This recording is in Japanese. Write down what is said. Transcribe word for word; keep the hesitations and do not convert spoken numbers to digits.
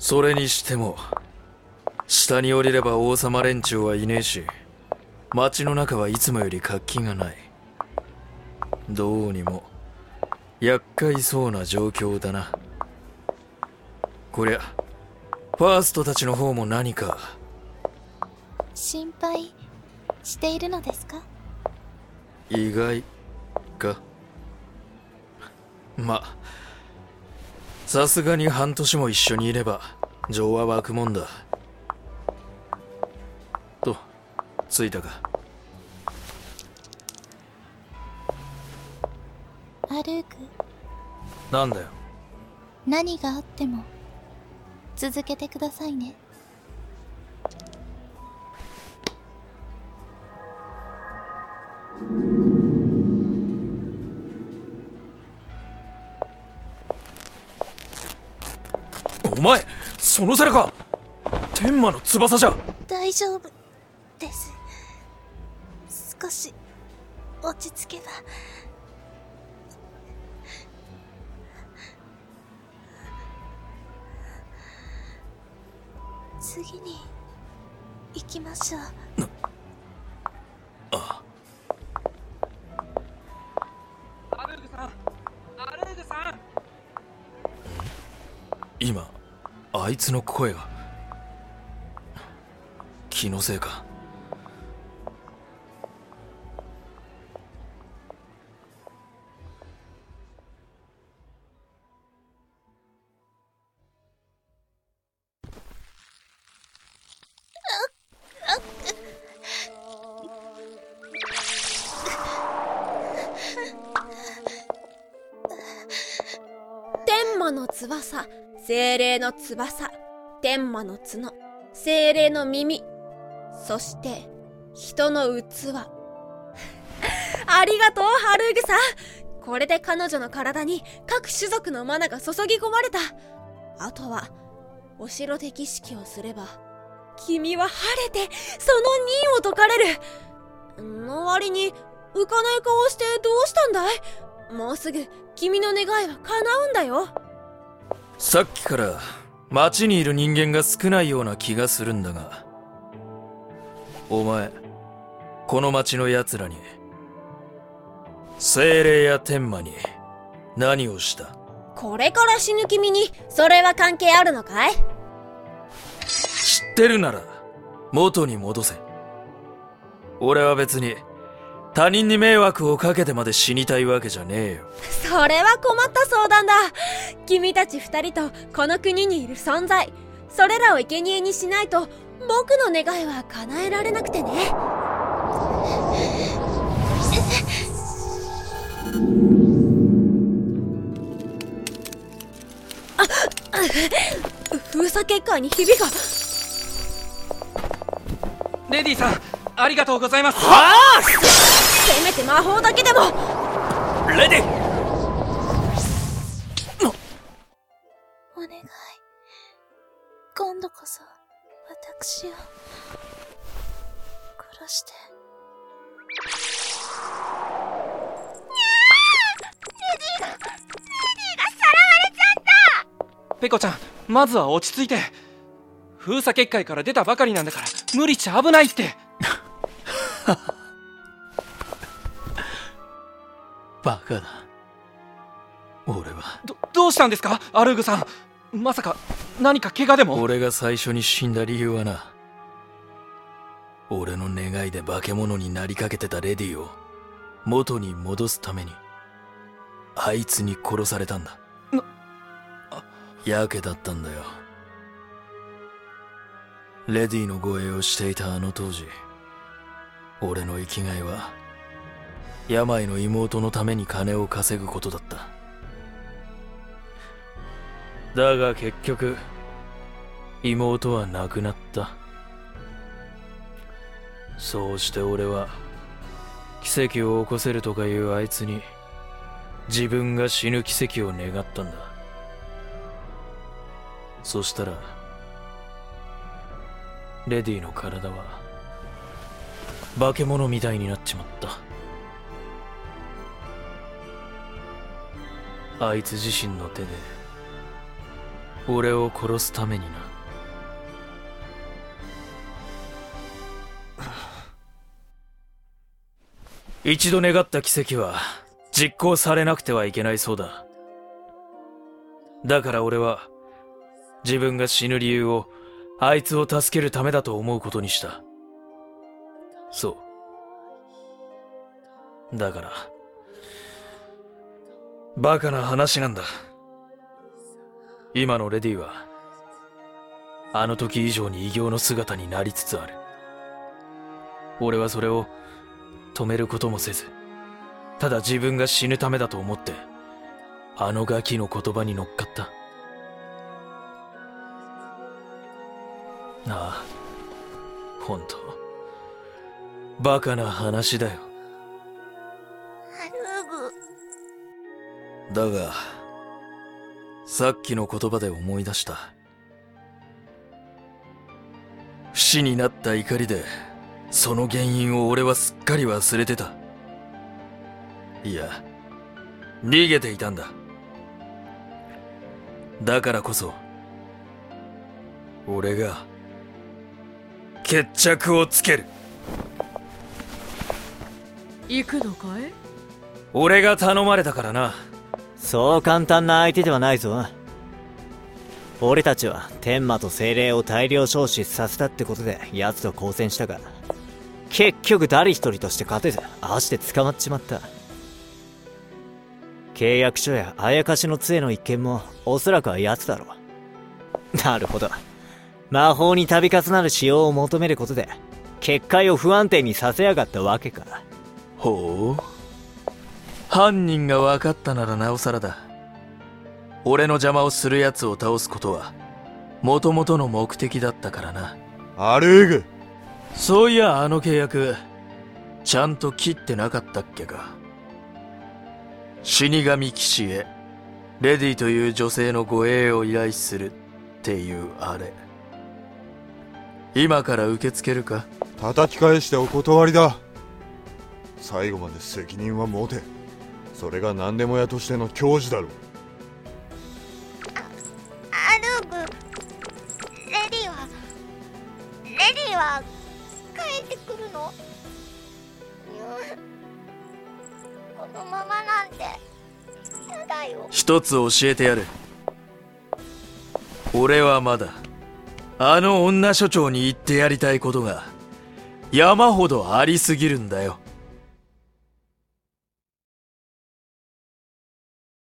それにしても下に降りれば王様連中はいねえし、街の中はいつもより活気がない。どうにも厄介そうな状況だな。こりゃファーストたちの方も何か。 心配しているのですか？ 意外か。まあさすがに半年も一緒にいれば情は湧くもんだ。と着いたか。 アルーク、 なんだよ。 何があっても続けてくださいね。 お前、その皿か。天魔の翼じゃ。 大丈夫です。少し落ち着けば。次に行きましょう。 ああ。アルーグさん、アルーグさん。 今あいつの声が。気のせいか。 天魔の翼、精霊の翼、天魔の角、精霊の耳、そして人の器。ありがとう、ハルーグさん。これで彼女の体に各種族のマナが注ぎ込まれた。あとはお城で儀式をすれば君は晴れてその任を解かれる。の割に浮かない顔してどうしたんだい？もうすぐ君の願いは叶うんだよ。 さっきから町にいる人間が少ないような気がするんだが、お前この町の奴らに、精霊や天魔に何をした？ これから死ぬ君にそれは関係あるのかい？ 知ってるなら元に戻せ。俺は別に他人に迷惑をかけてまで死にたいわけじゃねえよ。 それは困った相談だ。君たち二人とこの国にいる存在、それらを生贄にしないと僕の願いは叶えられなくてね。あ、封鎖結界にひびが。 レディさん、ありがとうございます。 はあ！ せめて魔法だけでも。 レディ！ お願い、今度こそ私を殺して。 ペコちゃん、まずは落ち着いて。封鎖結界から出たばかりなんだから無理しちゃ危ないって。 バカだ。俺はどどうしたんですか、アルーグさん。まさか何か怪我でも？ 俺が最初に死んだ理由はな、俺の願いで化け物になりかけてたレディを元に戻すためにあいつに殺されたんだ。やけだったんだよ。レディの護衛をしていたあの当時、俺の生きがいは病の妹のために金を稼ぐことだった。だが結局妹は亡くなった。そうして俺は奇跡を起こせるとかいうあいつに自分が死ぬ奇跡を願ったんだ。そしたらレディの体は化け物みたいになっちまった。あいつ自身の手で俺を殺すためにな。一度願った奇跡は実行されなくてはいけないそうだ。だから俺は自分が死ぬ理由をあいつを助けるためだと思うことにした。そう。だからバカな話なんだ。今のレディはあの時以上に異形の姿になりつつある。俺はそれを止めることもせず、ただ自分が死ぬためだと思ってあのガキの言葉に乗っかった。ああ、ほんとバカな話だよ。だがさっきの言葉で思い出した。不死になった怒りでその原因を俺はすっかり忘れてた。いや、逃げていたんだ。だからこそ俺が決着をつける。 行くのかい？ 俺が頼まれたからな。 そう簡単な相手ではないぞ。俺たちは天魔と精霊を大量消失させたってことで奴と交戦したが、結局誰一人として勝てず足で捕まっちまった。契約書やあやかしの杖の一件もおそらくは奴だろう。なるほど。魔法に度重なる使用を求めることで結界を不安定にさせやがったわけか。 ほう、犯人が分かったならなおさらだ。俺の邪魔をする奴を倒すことは元々の目的だったからな。 アルーグ、 そういやあの契約ちゃんと切ってなかったっけか。死神騎士へレディという女性の護衛を依頼するっていうあれ、今から受け付けるか？ 叩き返してお断りだ。最後まで責任は持て。それが何でも屋としての矜持だろう。 アルーグ、レディはレディは帰ってくるの？このままなんてやだよ。 一つ教えてやる。俺はまだあの女所長に言ってやりたいことが山ほどありすぎるんだよ。